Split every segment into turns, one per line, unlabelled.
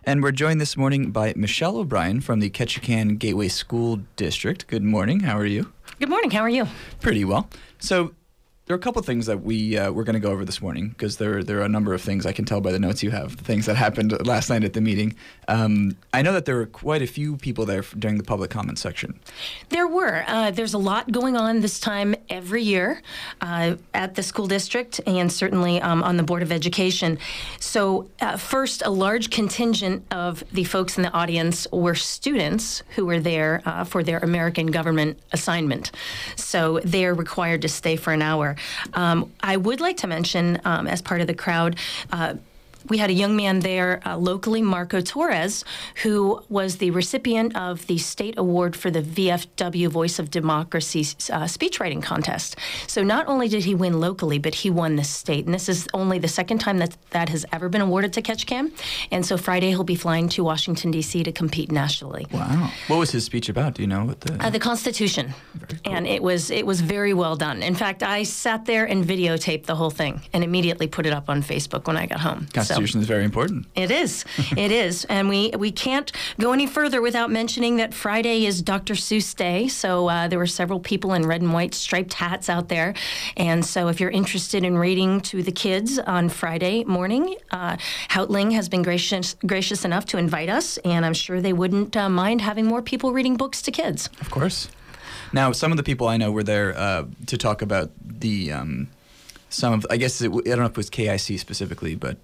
And we're joined this morning by Michelle O'Brien from the Ketchikan Gateway School District. Good morning. How are you?
Good morning. How are you?
Pretty well. So there are a couple of things that we're going to go over this morning because there are a number of things I can tell by the notes you have, things that happened last night at the meeting. I know that there were quite a few people there during the public comment section.
There were. There's a lot going on this time every year at the school district and certainly on the Board of Education. So first, a large contingent of the folks in the audience were students who were there for their American government assignment. So they're required to stay for an hour. I would like to mention, as part of the crowd, we had a young man there locally, Marco Torres, who was the recipient of the state award for the VFW Voice of Democracy speechwriting contest. So not only did he win locally, but he won the state. And this is only the second time that has ever been awarded to Ketchikan. And so Friday he'll be flying to Washington, D.C. to compete nationally.
Wow. What was his speech about? Do you know what
the Constitution.
Very cool.
And it was very well done. In fact, I sat there and videotaped the whole thing and immediately put it up on Facebook when I got home.
Constitution is very important.
It is. It is. And we can't go any further without mentioning that Friday is Dr. Seuss Day. So there were several people in red and white striped hats out there. And so if you're interested in reading to the kids on Friday morning, Houtling has been gracious enough to invite us. And I'm sure they wouldn't mind having more people reading books to kids.
Of course. Now, some of the people I know were there to talk about the I guess I don't know if it was KIC specifically, but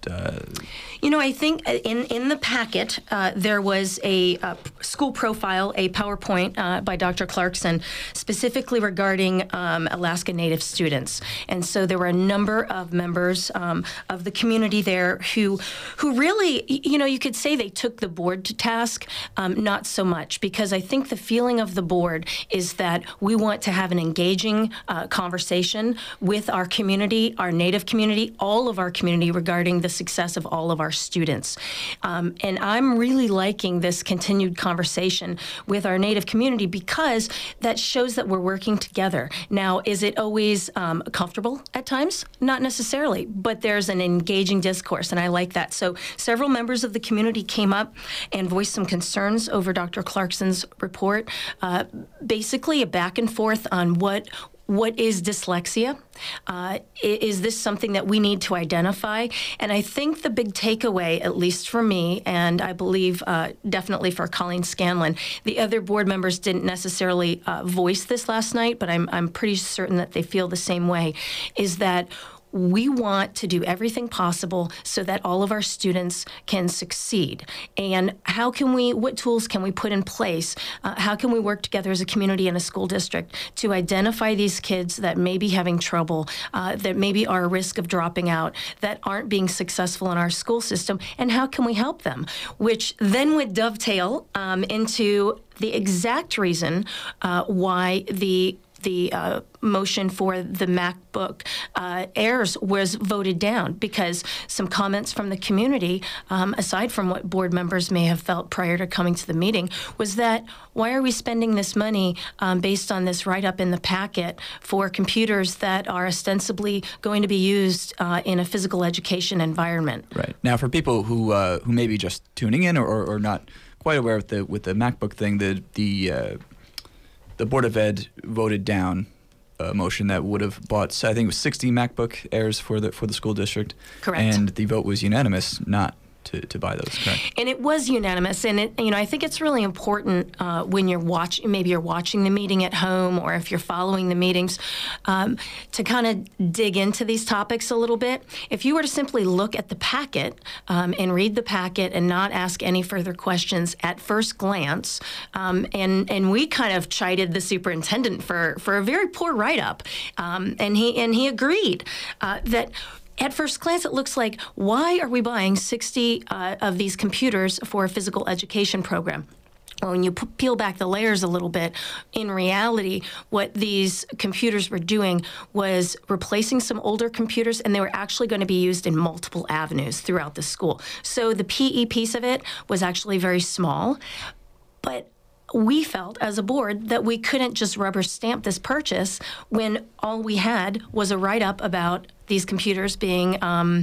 I think in the packet there was a school profile, a PowerPoint by Dr. Clarkson, specifically regarding Alaska Native students, and so there were a number of members of the community there who really, you could say they took the board to task, not so much, because I think the feeling of the board is that we want to have an engaging conversation with our community, our Native community, all of our community regarding the success of all of our students. And I'm really liking this continued conversation with our Native community because that shows that we're working together. Now, is it always comfortable at times? Not necessarily, but there's an engaging discourse, and I like that. So several members of the community came up and voiced some concerns over Dr. Clarkson's report, basically a back and forth on what is dyslexia? Is this something that we need to identify? And I think the big takeaway, at least for me, and I believe definitely for Colleen Scanlon, the other board members didn't necessarily voice this last night, but I'm pretty certain that they feel the same way, is that we want to do everything possible so that all of our students can succeed. And what tools can we put in place? How can we work together as a community and a school district to identify these kids that may be having trouble, that maybe are at risk of dropping out, that aren't being successful in our school system, and how can we help them? Which then would dovetail into the exact reason why the motion for the MacBook Airs was voted down, because some comments from the community, aside from what board members may have felt prior to coming to the meeting, was that why are we spending this money based on this write-up in the packet for computers that are ostensibly going to be used in a physical education environment?
Right. Now, for people who may be just tuning in or not quite aware with the MacBook thing, the Board of Ed voted down a motion that would have bought, I think it was 60 MacBook Airs for the school district.
Correct.
And the vote was unanimous not to buy those, correct?
And it was unanimous, and I think it's really important when you're watching the meeting at home, or if you're following the meetings, to kind of dig into these topics a little bit. If you were to simply look at the packet and read the packet and not ask any further questions at first glance, and we kind of chided the superintendent for a very poor write-up, and he agreed that at first glance, it looks like, why are we buying 60 of these computers for a physical education program? Well, when you peel back the layers a little bit, in reality, what these computers were doing was replacing some older computers, and they were actually going to be used in multiple avenues throughout the school. So the PE piece of it was actually very small, but we felt as a board that we couldn't just rubber stamp this purchase when all we had was a write-up about these computers being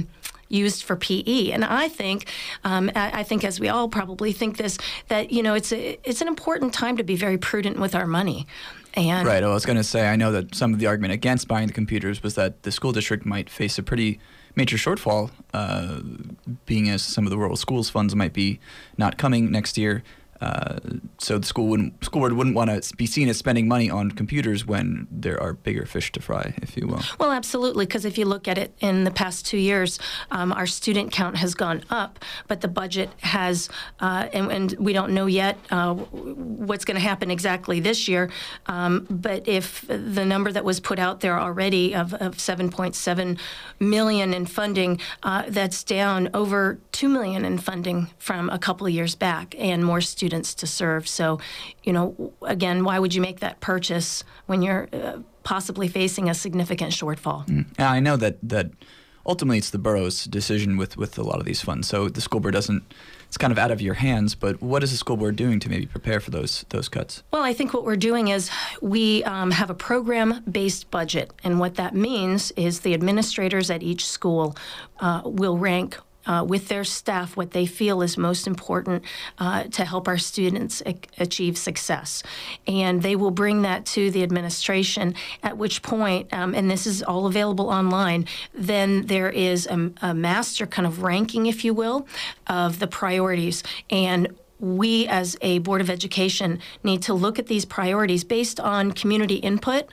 used for PE. And I think as we all probably think this, that it's an important time to be very prudent with our money. And
right. I was going to say, I know that some of the argument against buying the computers was that the school district might face a pretty major shortfall, being as some of the rural schools funds might be not coming next year. So the school board wouldn't want to be seen as spending money on computers when there are bigger fish to fry, if you will.
Well, absolutely, because if you look at it in the past 2 years, our student count has gone up, but the budget has, and we don't know yet what's going to happen exactly this year, but if the number that was put out there already of $7.7 million in funding, that's down over $2 million in funding from a couple of years back, and more students to serve. So, again, why would you make that purchase when you're possibly facing a significant shortfall?
Yeah, I know that ultimately it's the borough's decision with a lot of these funds. So the school board it's kind of out of your hands, but what is the school board doing to maybe prepare for those cuts?
Well, I think what we're doing is we have a program-based budget, and what that means is the administrators at each school will rank with their staff what they feel is most important to help our students achieve success. And they will bring that to the administration, at which point, and this is all available online, then there is a master kind of ranking, if you will, of the priorities. And we as a Board of Education need to look at these priorities based on community input,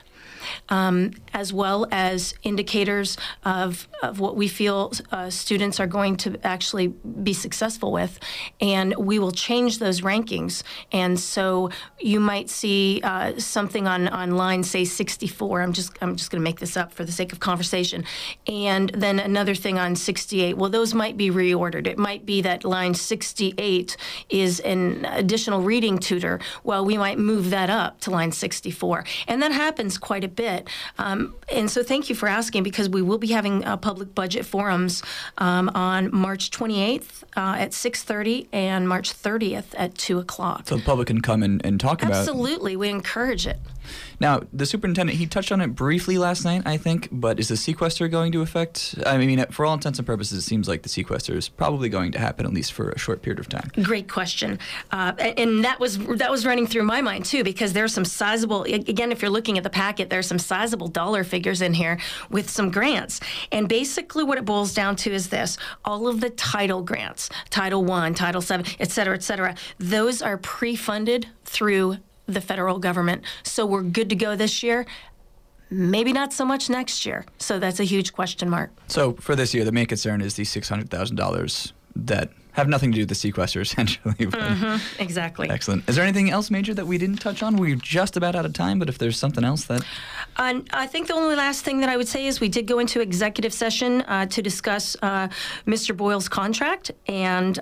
as well as indicators of what we feel students are going to actually be successful with, and we will change those rankings. And so you might see something on line, say 64. I'm just going to make this up for the sake of conversation, and then another thing on 68. Well, those might be reordered. It might be that line 68 is an additional reading tutor. Well, we might move that up to line 64, and that happens quite a bit. And so thank you for asking, because we will be having public budget forums on March 28th at 6:30 and March 30th at 2 o'clock.
So the public can come and talk about it.
Absolutely. We encourage it.
Now, the superintendent, he touched on it briefly last night, I think, but is the sequester going to affect? I mean, for all intents and purposes, it seems like the sequester is probably going to happen, at least for a short period of time.
Great question. And that was running through my mind, too, because there's some sizable, again, if you're looking at the packet, there's some sizable dollar figures in here with some grants. And basically what it boils down to is this: all of the title grants, Title I, Title VII, et cetera, those are pre-funded through the federal government. So we're good to go this year. Maybe not so much next year. So that's a huge question mark.
So for this year, the main concern is these $600,000 that have nothing to do with the sequester, essentially.
Exactly.
Excellent. Is there anything else major that we didn't touch on? We're just about out of time, but if there's something else that...
I think the only last thing that I would say is we did go into executive session to discuss Mr. Boyle's contract, and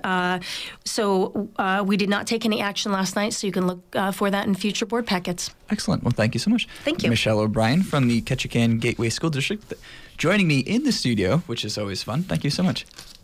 so we did not take any action last night, so you can look for that in future board packets.
Excellent. Well, thank you so much.
Thank you.
Michelle O'Brien from the Ketchikan Gateway School District, joining me in the studio, which is always fun. Thank you so much.